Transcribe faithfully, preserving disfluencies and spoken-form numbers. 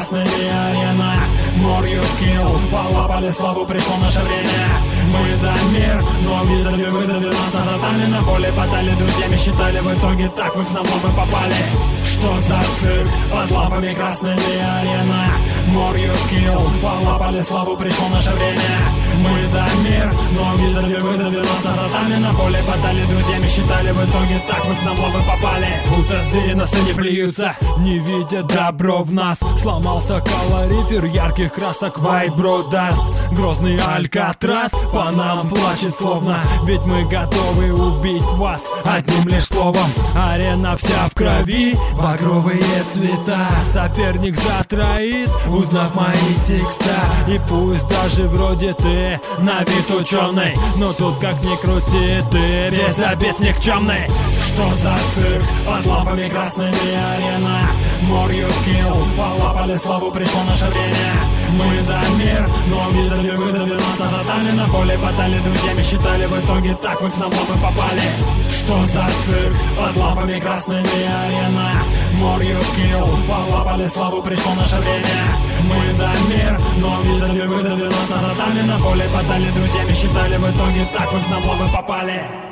красными арена. More you kill, полапали славу, пришло наше время. Мы за мир, но вызови, вызови нас на татами. На поле батали, друзьями считали, в итоге так вы к нам оба попали. Что за цирк, под лампами красными арена. More you kill, полапали славу, пришло наше время. Мы за мир, но вызови, вызови нас на татами. На поле батали, друзьями считали, в итоге так вы к нам оба попали. Будто звери на сцене плюются, не видя добро в нас. Сломался колорифер ярких красок, white bro dust. Грозный Алькатрас по нам плачет словно, ведь мы готовы убить вас одним лишь словом. Арена вся в крови, багровые цвета. Соперник затроит, узнав мои текста. И пусть даже вроде ты на вид ученый, но тут как ни крути, ты без обид никчемный. Что за цирк, под лампами красными арена. More you kill, полапали славу, пришло наше время. Мы за мир, но вызови, вызови нас на татами. На поле батали, друзьями считали, в итоге так вы к нам оба попали. Что за цирк, под лампами красными арена. More you kill, полапали славу, пришло наше время. Мы за мир, но вызови, вызови нас на татами. На поле батали, друзьями считали, в итоге так вы к нам оба попали.